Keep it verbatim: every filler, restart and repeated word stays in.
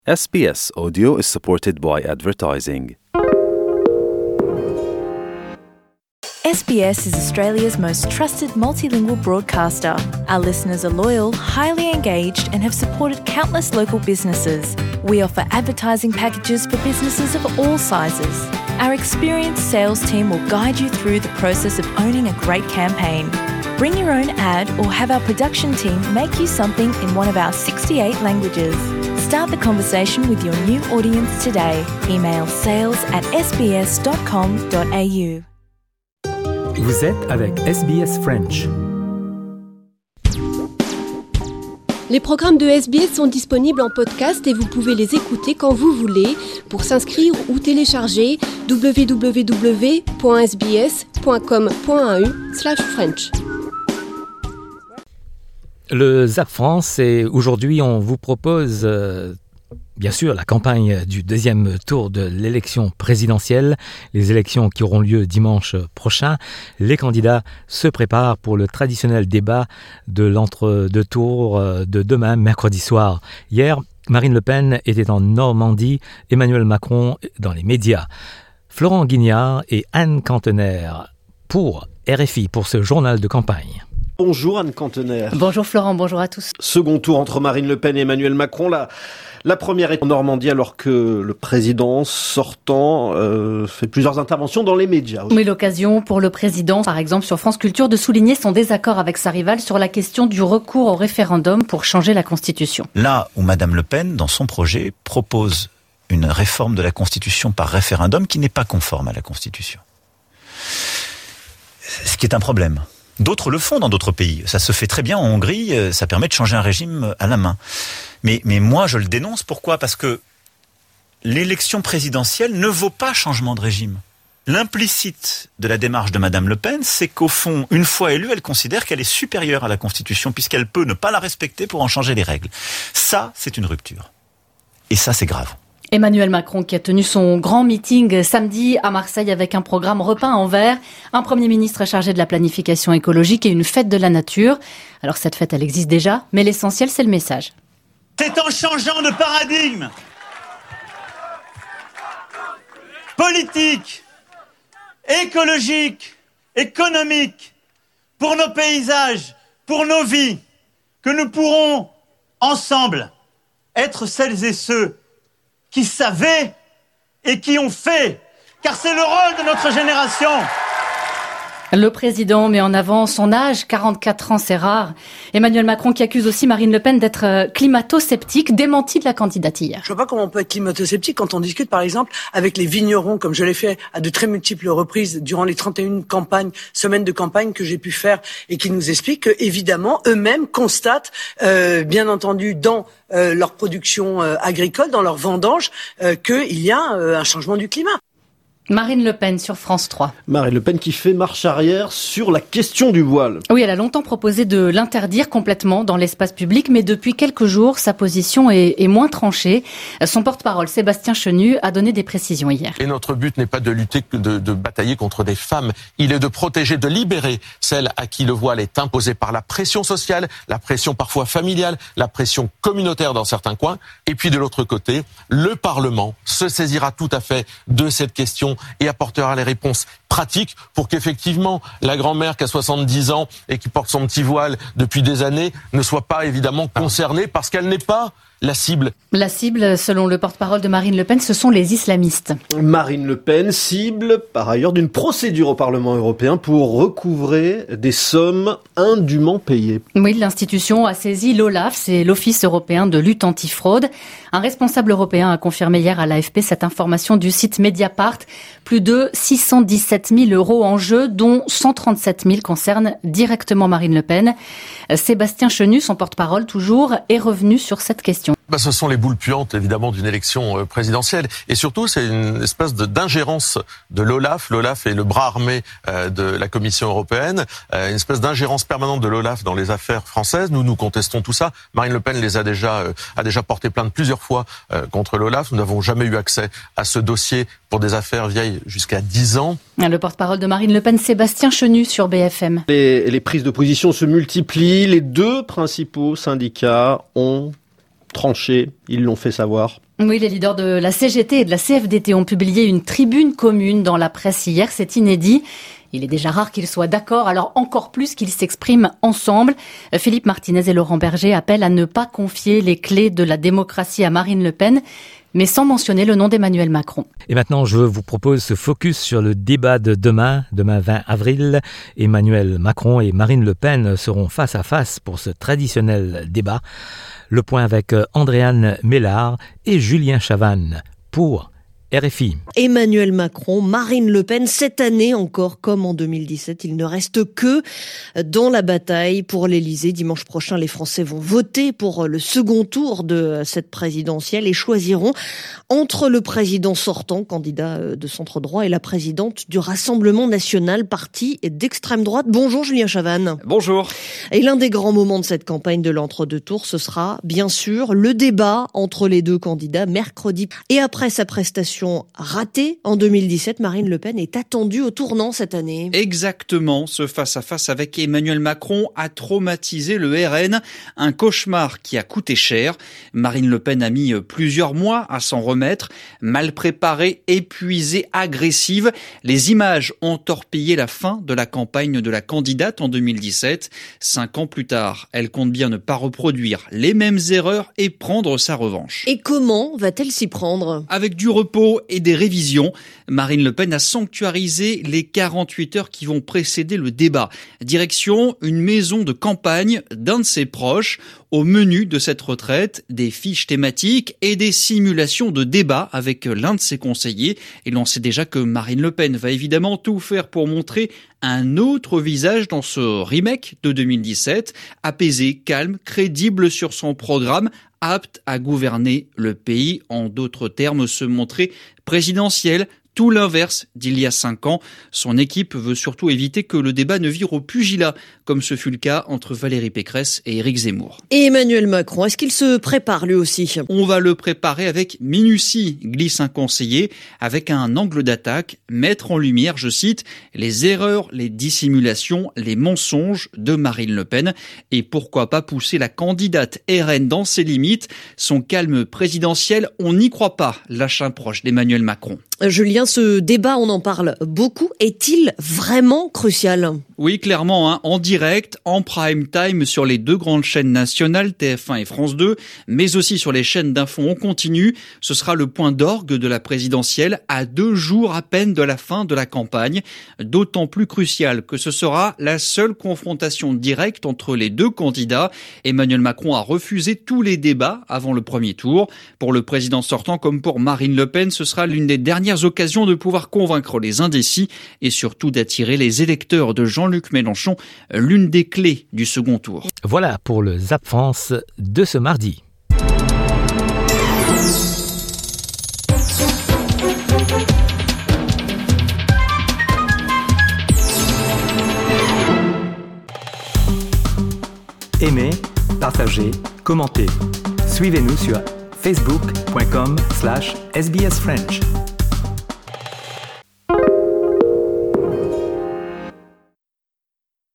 S B S Audio is supported by advertising. S B S is Australia's most trusted multilingual broadcaster. Our listeners are loyal, highly engaged, and have supported countless local businesses. We offer advertising packages for businesses of all sizes. Our experienced sales team will guide you through the process of owning a great campaign. Bring your own ad or have our production team make you something in one of our sixty-eight languages. Start the conversation with your new audience today. Email sales at s b s dot com dot a u. Vous êtes avec S B S French. Les programmes de S B S sont disponibles en podcast et vous pouvez les écouter quand vous voulez. Pour s'inscrire ou télécharger, w w w point s b s point com point a u slash french. Le Zap France, et aujourd'hui on vous propose euh, bien sûr la campagne du deuxième tour de l'élection présidentielle, les élections qui auront lieu dimanche prochain. Les candidats se préparent pour le traditionnel débat de l'entre-deux tours de demain, mercredi soir. Hier, Marine Le Pen était en Normandie, Emmanuel Macron dans les médias. Florent Guignard et Anne Cantener pour R F I, pour ce journal de campagne. Bonjour Anne Cantener. Bonjour Florent, bonjour à tous. Second tour entre Marine Le Pen et Emmanuel Macron. La, la première est en Normandie alors que le président sortant euh, fait plusieurs interventions dans les médias. Oui, l'occasion pour le président, par exemple sur France Culture, de souligner son désaccord avec sa rivale sur la question du recours au référendum pour changer la Constitution. Là où Madame Le Pen, dans son projet, propose une réforme de la Constitution par référendum qui n'est pas conforme à la Constitution. Ce qui est un problème. D'autres le font dans d'autres pays. Ça se fait très bien en Hongrie, ça permet de changer un régime à la main. Mais, mais moi, je le dénonce. Pourquoi ? Parce que l'élection présidentielle ne vaut pas changement de régime. L'implicite de la démarche de Madame Le Pen, c'est qu'au fond, une fois élue, elle considère qu'elle est supérieure à la Constitution puisqu'elle peut ne pas la respecter pour en changer les règles. Ça, c'est une rupture. Et ça, c'est grave. Emmanuel Macron qui a tenu son grand meeting samedi à Marseille avec un programme repeint en vert, un Premier ministre chargé de la planification écologique et une fête de la nature. Alors cette fête, elle existe déjà, mais l'essentiel, c'est le message. C'est en changeant de paradigme politique, écologique, économique, pour nos paysages, pour nos vies, que nous pourrons ensemble être celles et ceux qui savaient et qui ont fait, car c'est le rôle de notre génération. Le président met en avant son âge, quarante-quatre ans, c'est rare. Emmanuel Macron qui accuse aussi Marine Le Pen d'être climato-sceptique, démenti de la candidate hier. Je vois pas comment on peut être climato-sceptique quand on discute par exemple avec les vignerons, comme je l'ai fait à de très multiples reprises durant les trente et une campagnes, semaines de campagne que j'ai pu faire et qui nous expliquent que, évidemment, eux-mêmes constatent, euh, bien entendu, dans euh, leur production euh, agricole, dans leur vendange, euh, qu'il y a euh, un changement du climat. Marine Le Pen sur France trois. Marine Le Pen qui fait marche arrière sur la question du voile. Oui, elle a longtemps proposé de l'interdire complètement dans l'espace public, mais depuis quelques jours, sa position est, est moins tranchée. Son porte-parole, Sébastien Chenu, a donné des précisions hier. Et notre but n'est pas de lutter, de, de batailler contre des femmes. Il est de protéger, de libérer celles à qui le voile est imposé par la pression sociale, la pression parfois familiale, la pression communautaire dans certains coins. Et puis de l'autre côté, le Parlement se saisira tout à fait de cette question et apportera les réponses pratiques pour qu'effectivement la grand-mère qui a soixante-dix ans et qui porte son petit voile depuis des années ne soit pas évidemment concernée parce qu'elle n'est pas la cible. La cible, selon le porte-parole de Marine Le Pen, ce sont les islamistes. Marine Le Pen cible par ailleurs d'une procédure au Parlement européen pour recouvrer des sommes indûment payées. Oui, l'institution a saisi l'OLAF, c'est l'Office européen de lutte antifraude. Un responsable européen a confirmé hier à l'A F P cette information du site Mediapart. Plus de six cent dix-sept mille euros en jeu, dont cent trente-sept mille concernent directement Marine Le Pen. Sébastien Chenu, son porte-parole toujours, est revenu sur cette question. Bah, ce sont les boules puantes, évidemment, d'une élection euh, présidentielle. Et surtout, c'est une espèce de, d'ingérence de l'OLAF. L'OLAF est le bras armé euh, de la Commission européenne. Euh, une espèce d'ingérence permanente de l'OLAF dans les affaires françaises. Nous, nous contestons tout ça. Marine Le Pen les a déjà, euh, a déjà porté plainte plusieurs fois euh, contre l'OLAF. Nous n'avons jamais eu accès à ce dossier pour des affaires vieilles jusqu'à dix ans. Le porte-parole de Marine Le Pen, Sébastien Chenu, sur B F M. Les, les prises de position se multiplient. Les deux principaux syndicats ont tranché, ils l'ont fait savoir. Oui, les leaders de la C G T et de la C F D T ont publié une tribune commune dans la presse hier. C'est inédit. Il est déjà rare qu'ils soient d'accord, alors encore plus qu'ils s'expriment ensemble. Philippe Martinez et Laurent Berger appellent à ne pas confier les clés de la démocratie à Marine Le Pen, mais sans mentionner le nom d'Emmanuel Macron. Et maintenant, je vous propose ce focus sur le débat de demain, demain vingt avril. Emmanuel Macron et Marine Le Pen seront face à face pour ce traditionnel débat. Le point avec Andréane Mélard et Julien Chavannes pour R F I. Emmanuel Macron, Marine Le Pen, cette année encore comme en deux mille dix-sept, il ne reste que dans la bataille pour l'Élysée. Dimanche prochain, les Français vont voter pour le second tour de cette présidentielle et choisiront entre le président sortant, candidat de centre droit, et la présidente du Rassemblement national, parti d'extrême droite. Bonjour Julien Chavannes. Bonjour. Et l'un des grands moments de cette campagne de l'entre-deux tours, ce sera bien sûr le débat entre les deux candidats mercredi. Et après sa prestation ratée en deux mille dix-sept, Marine Le Pen est attendue au tournant cette année. Exactement, ce face-à-face avec Emmanuel Macron a traumatisé le R N, un cauchemar qui a coûté cher. Marine Le Pen a mis plusieurs mois à s'en remettre, mal préparée, épuisée, agressive. Les images ont torpillé la fin de la campagne de la candidate en deux mille dix-sept. Cinq ans plus tard, elle compte bien ne pas reproduire les mêmes erreurs et prendre sa revanche. Et comment va-t-elle s'y prendre ? Avec du repos et des révisions, Marine Le Pen a sanctuarisé les quarante-huit heures qui vont précéder le débat. Direction une maison de campagne d'un de ses proches. Au menu de cette retraite, des fiches thématiques et des simulations de débat avec l'un de ses conseillers. Et l'on sait déjà que Marine Le Pen va évidemment tout faire pour montrer un autre visage dans ce remake de deux mille dix-sept, apaisé, calme, crédible sur son programme, apte à gouverner le pays, en d'autres termes, se montrer présidentiel. Tout l'inverse d'il y a cinq ans. Son équipe veut surtout éviter que le débat ne vire au pugilat, comme ce fut le cas entre Valérie Pécresse et Éric Zemmour. Et Emmanuel Macron, est-ce qu'il se prépare lui aussi ? On va le préparer avec minutie, glisse un conseiller, avec un angle d'attaque, mettre en lumière, je cite, les erreurs, les dissimulations, les mensonges de Marine Le Pen. Et pourquoi pas pousser la candidate R N dans ses limites. Son calme présidentiel, on n'y croit pas, lâche un proche d'Emmanuel Macron. Julien, ce débat, on en parle beaucoup. Est-il vraiment crucial ? Oui, clairement, hein, en direct, en prime time sur les deux grandes chaînes nationales, T F un et France deux, mais aussi sur les chaînes d'infos en continu. Ce sera le point d'orgue de la présidentielle à deux jours à peine de la fin de la campagne. D'autant plus crucial que ce sera la seule confrontation directe entre les deux candidats. Emmanuel Macron a refusé tous les débats avant le premier tour. Pour le président sortant comme pour Marine Le Pen, ce sera l'une des dernières occasions de pouvoir convaincre les indécis et surtout d'attirer les électeurs de Jean-Luc Mélenchon, l'une des clés du second tour. Voilà pour le Zap France de ce mardi. Aimez, partagez, commentez. Suivez-nous sur facebook point com slash S B S French.